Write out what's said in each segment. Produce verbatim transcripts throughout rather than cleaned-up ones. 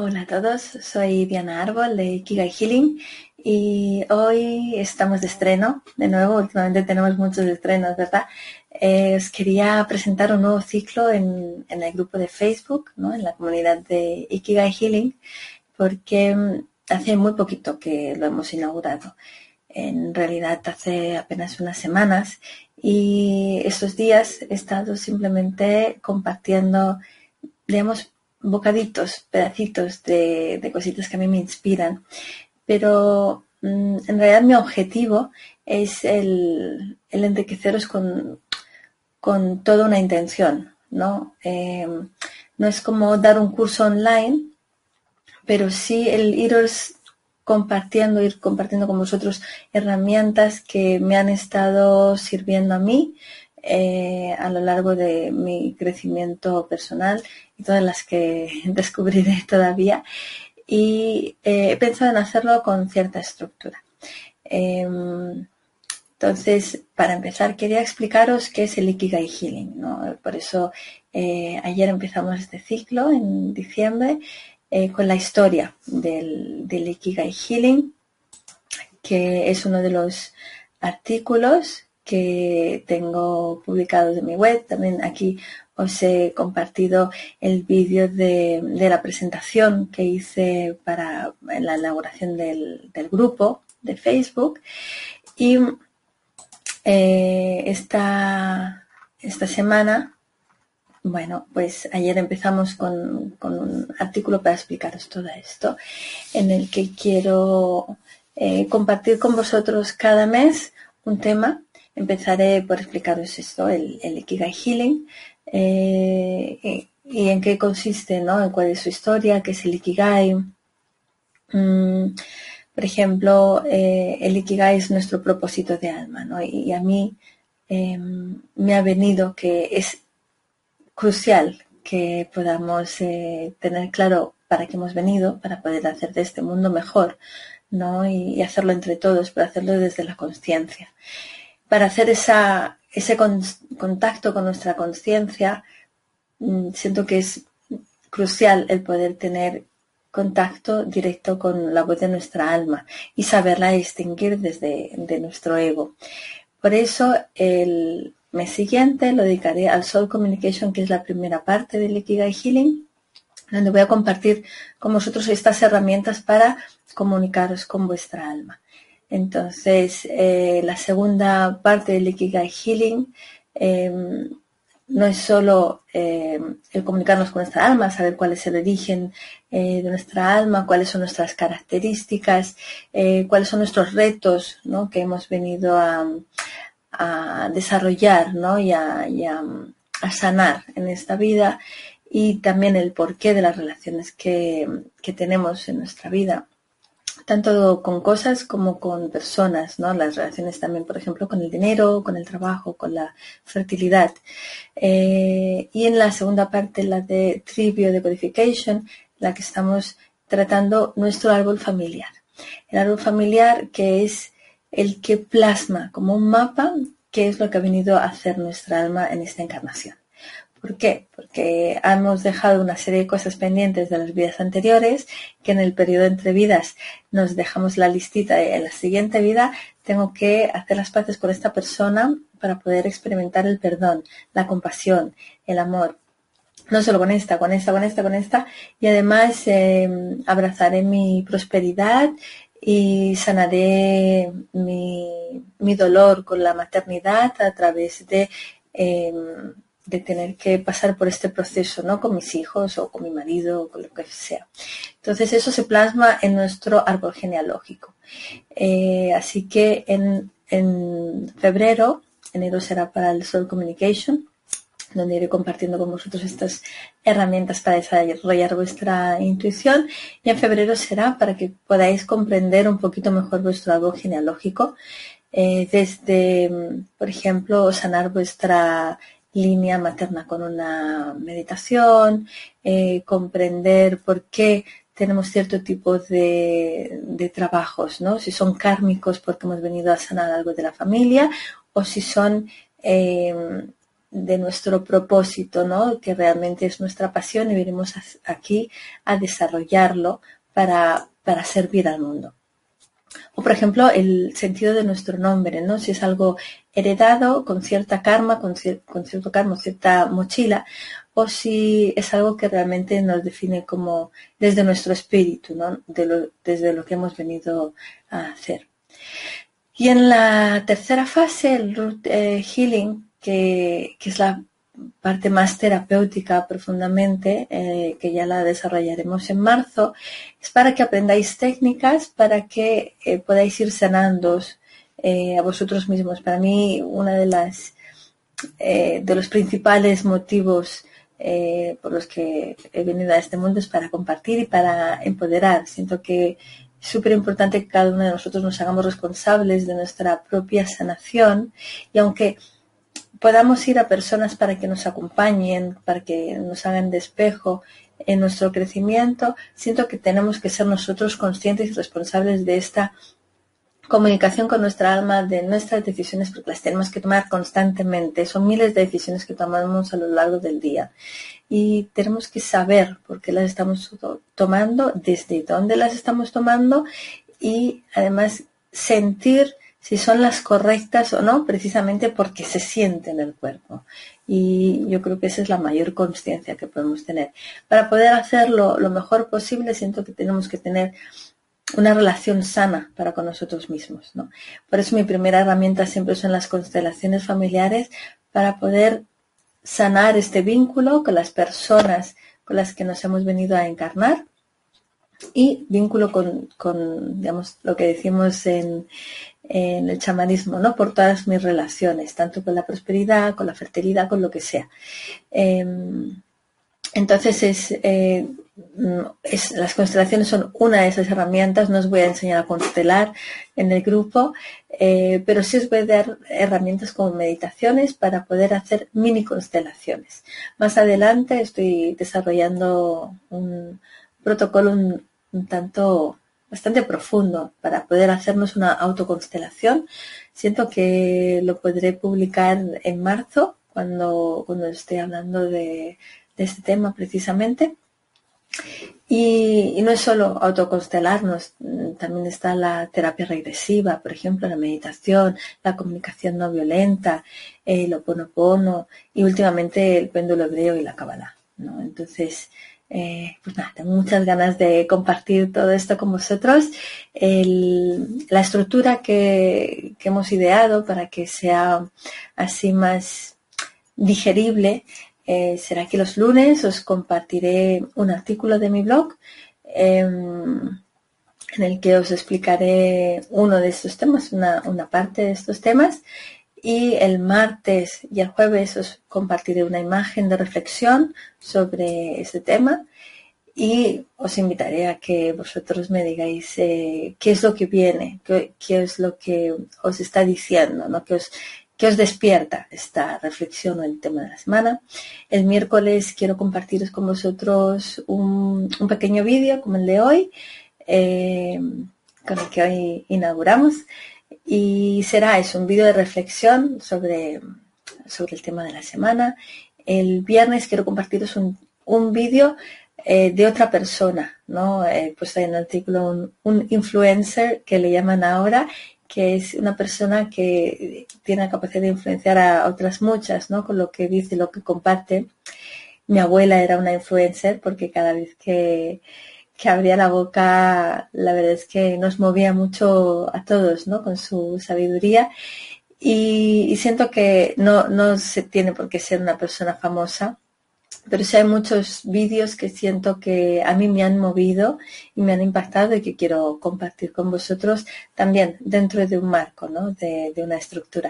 Hola a todos, soy Diana Árbol de Ikigai Healing y hoy estamos de estreno, de nuevo, últimamente tenemos muchos estrenos, ¿verdad? Eh, os quería presentar un nuevo ciclo en, en el grupo de Facebook, ¿no? En la comunidad de Ikigai Healing, porque hace muy poquito que lo hemos inaugurado. En realidad hace apenas unas semanas y estos días he estado simplemente compartiendo, digamos, bocaditos, pedacitos de, de cositas que a mí me inspiran, pero mmm, en realidad mi objetivo es el, el enriqueceros con, con toda una intención, ¿no? Eh, no es como dar un curso online, pero sí el iros compartiendo, ir compartiendo con vosotros herramientas que me han estado sirviendo a mí eh, a lo largo de mi crecimiento personal y todas las que descubriré todavía. Y eh, he pensado en hacerlo con cierta estructura. Eh, entonces, para empezar, quería explicaros qué es el Ikigai Healing, ¿no? Por eso eh, ayer empezamos este ciclo en diciembre eh, con la historia del, del Ikigai Healing, que es uno de los artículos que tengo publicados en mi web. También aquí os he compartido el vídeo de, de la presentación que hice para la inauguración del, del grupo de Facebook. Y eh, esta, esta semana, bueno, pues ayer empezamos con, con un artículo para explicaros todo esto, en el que quiero eh, compartir con vosotros cada mes un tema. Empezaré por explicaros esto, el, el Ikigai Healing, eh, y, y en qué consiste, ¿no? En cuál es su historia, qué es el Ikigai. Mm, por ejemplo, eh, el Ikigai es nuestro propósito de alma, ¿no? Y, y a mí eh, me ha venido que es crucial que podamos eh, tener claro para qué hemos venido, para poder hacer de este mundo mejor, ¿no? Y, y hacerlo entre todos, pero hacerlo desde la consciencia. Para hacer esa, ese con, contacto con nuestra consciencia, mmm, siento que es crucial el poder tener contacto directo con la voz de nuestra alma y saberla distinguir desde de nuestro ego. Por eso el mes siguiente lo dedicaré al Soul Communication, que es la primera parte del Ikigai Healing, donde voy a compartir con vosotros estas herramientas para comunicaros con vuestra alma. Entonces, eh, la segunda parte del Ikigai Healing eh, no es solo eh, el comunicarnos con nuestra alma, saber cuál es el origen eh, de nuestra alma, cuáles son nuestras características, eh, cuáles son nuestros retos, ¿no? Que hemos venido a, a desarrollar, ¿no? y, a, y a, a sanar en esta vida, y también el porqué de las relaciones que, que tenemos en nuestra vida, tanto con cosas como con personas, ¿no? Las relaciones también, por ejemplo, con el dinero, con el trabajo, con la fertilidad. Eh, y en la segunda parte, la de Tree Biodecodification, la que estamos tratando nuestro árbol familiar. El árbol familiar, que es el que plasma como un mapa qué es lo que ha venido a hacer nuestra alma en esta encarnación. ¿Por qué? Porque hemos dejado una serie de cosas pendientes de las vidas anteriores, que en el periodo entre vidas nos dejamos la listita y en la siguiente vida tengo que hacer las paces con esta persona para poder experimentar el perdón, la compasión, el amor. No solo con esta, con esta, con esta, con esta. Y además eh, abrazaré mi prosperidad y sanaré mi, mi dolor con la maternidad a través de... Eh, de tener que pasar por este proceso, ¿no? Con mis hijos o con mi marido o con lo que sea. Entonces eso se plasma en nuestro árbol genealógico. Eh, así que en, en febrero, enero será para el Soul Communication, donde iré compartiendo con vosotros estas herramientas para desarrollar vuestra intuición, y en febrero será para que podáis comprender un poquito mejor vuestro árbol genealógico, eh, desde, por ejemplo, sanar vuestra línea materna con una meditación, eh, comprender por qué tenemos cierto tipo de, de trabajos, ¿no? Si son kármicos porque hemos venido a sanar algo de la familia, o si son eh, de nuestro propósito, ¿no? Que realmente es nuestra pasión y venimos aquí a desarrollarlo para, para servir al mundo. O, por ejemplo, el sentido de nuestro nombre, ¿no? Si es algo heredado con cierta karma, con, cier con cierto karma, cierta mochila, o si es algo que realmente nos define como desde nuestro espíritu, ¿no? De lo, desde lo que hemos venido a hacer. Y en la tercera fase, el root eh, healing, que, que es la parte más terapéutica profundamente, eh, que ya la desarrollaremos en marzo, es para que aprendáis técnicas para que eh, podáis ir sanando eh, a vosotros mismos. Para mí, una de las eh, de los principales motivos eh, por los que he venido a este mundo es para compartir y para empoderar. Siento que es súper importante que cada uno de nosotros nos hagamos responsables de nuestra propia sanación, y aunque podamos ir a personas para que nos acompañen, para que nos hagan de espejo en nuestro crecimiento, siento que tenemos que ser nosotros conscientes y responsables de esta comunicación con nuestra alma, de nuestras decisiones, porque las tenemos que tomar constantemente. Son miles de decisiones que tomamos a lo largo del día y tenemos que saber por qué las estamos tomando, desde dónde las estamos tomando, y además sentir si son las correctas o no, precisamente porque se siente en el cuerpo. Y yo creo que esa es la mayor consciencia que podemos tener. Para poder hacerlo lo mejor posible, siento que tenemos que tener una relación sana para con nosotros mismos, ¿no? Por eso mi primera herramienta siempre son las constelaciones familiares, para poder sanar este vínculo con las personas con las que nos hemos venido a encarnar, y vínculo con, con digamos, lo que decimos en, en el chamanismo, ¿no? Por todas mis relaciones, tanto con la prosperidad, con la fertilidad, con lo que sea. Eh, entonces es... Eh, Es, las constelaciones son una de esas herramientas. No os voy a enseñar a constelar en el grupo, eh, pero sí os voy a dar herramientas como meditaciones para poder hacer mini constelaciones. Más adelante estoy desarrollando un protocolo un, un tanto bastante profundo para poder hacernos una autoconstelación. Siento que lo podré publicar en marzo, cuando, cuando esté hablando de, de este tema precisamente. Y, y no es solo autoconstelarnos, también está la terapia regresiva, por ejemplo, la meditación, la comunicación no violenta, el Ho'oponopono y últimamente el péndulo hebreo y la Kabbalah, ¿no? Entonces, eh, pues nada, tengo muchas ganas de compartir todo esto con vosotros. El, la estructura que, que hemos ideado para que sea así más digerible, Eh, será que los lunes os compartiré un artículo de mi blog eh, en el que os explicaré uno de estos temas, una, una parte de estos temas, y el martes y el jueves os compartiré una imagen de reflexión sobre ese tema, y os invitaré a que vosotros me digáis eh, qué es lo que viene, qué, qué es lo que os está diciendo, ¿no? Que os ¿Qué os despierta esta reflexión o el tema de la semana? El miércoles quiero compartiros con vosotros un, un pequeño vídeo como el de hoy, eh, con el que hoy inauguramos, y será eso, un vídeo de reflexión sobre, sobre el tema de la semana. El viernes quiero compartiros un, un vídeo eh, de otra persona, ¿no? Eh, pues hay en el artículo un, un influencer que le llaman ahora, que es una persona que tiene la capacidad de influenciar a otras muchas, ¿no? Con lo que dice, lo que comparte. Mi abuela era una influencer, porque cada vez que, que abría la boca, la verdad es que nos movía mucho a todos, ¿no? Con su sabiduría. Y, y siento que no, no se tiene por qué ser una persona famosa, pero sí hay muchos vídeos que siento que a mí me han movido y me han impactado y que quiero compartir con vosotros también dentro de un marco, ¿no? de, de una estructura.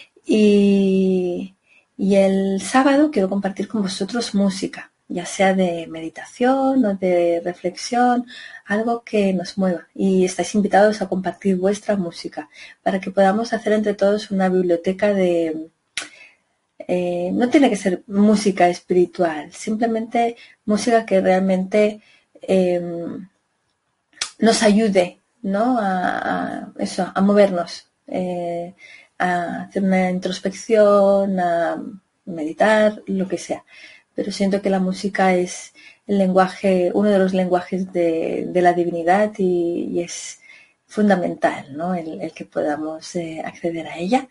Y, y el sábado quiero compartir con vosotros música, ya sea de meditación o de reflexión, algo que nos mueva. Y estáis invitados a compartir vuestra música para que podamos hacer entre todos una biblioteca de... Eh, no tiene que ser música espiritual, simplemente música que realmente eh, nos ayude, ¿no? a, a eso, a movernos, eh, a hacer una introspección, a meditar, lo que sea. Pero siento que la música es el lenguaje, uno de los lenguajes de, de la divinidad y, y es fundamental, ¿no? El, el que podamos eh, acceder a ella.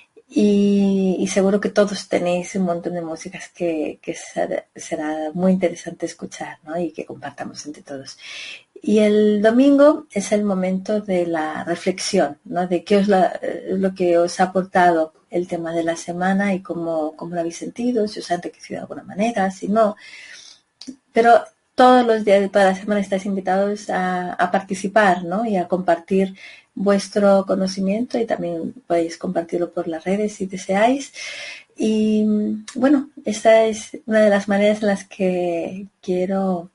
Y, y seguro que todos tenéis un montón de músicas que, que será, será muy interesante escuchar, ¿no? Y que compartamos entre todos. Y el domingo es el momento de la reflexión, ¿no? De qué es la, lo que os ha aportado el tema de la semana y cómo, cómo lo habéis sentido, si os ha enriquecido de alguna manera, si no. Pero todos los días de toda la semana estáis invitados a, a participar, ¿no? Y a compartir vuestro conocimiento, y también podéis compartirlo por las redes si deseáis. Y bueno, esta es una de las maneras en las que quiero,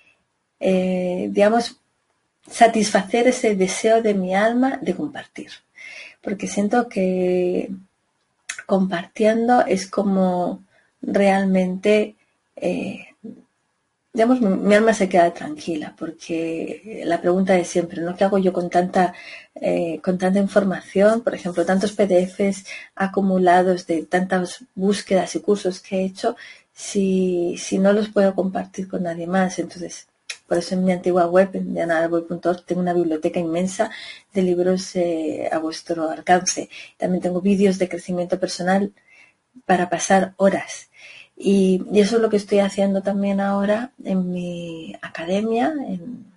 eh, digamos, satisfacer ese deseo de mi alma de compartir. Porque siento que compartiendo es como realmente... Eh, digamos, mi, mi alma se queda tranquila, porque la pregunta es siempre, ¿no? ¿Qué hago yo con tanta, eh, con tanta información? Por ejemplo, tantos P D Efes acumulados de tantas búsquedas y cursos que he hecho, si, si no los puedo compartir con nadie más. Entonces, por eso en mi antigua web, en diana árbol punto org, tengo una biblioteca inmensa de libros eh, a vuestro alcance. También tengo vídeos de crecimiento personal para pasar horas. Y, y eso es lo que estoy haciendo también ahora en mi academia, en,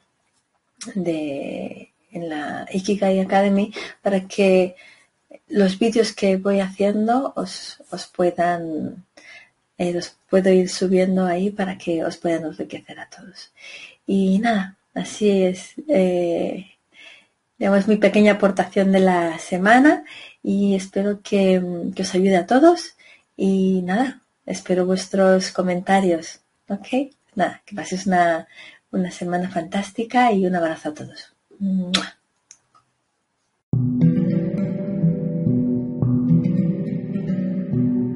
de, en la Ikigai Academy, para que los vídeos que voy haciendo os, os puedan, eh, los puedo ir subiendo ahí para que os puedan enriquecer a todos. Y nada, así es, eh, digamos, mi pequeña aportación de la semana, y espero que, que os ayude a todos. Y nada, espero vuestros comentarios, ¿ok? Nada, que paséis una, una semana fantástica y un abrazo a todos. ¡Mua!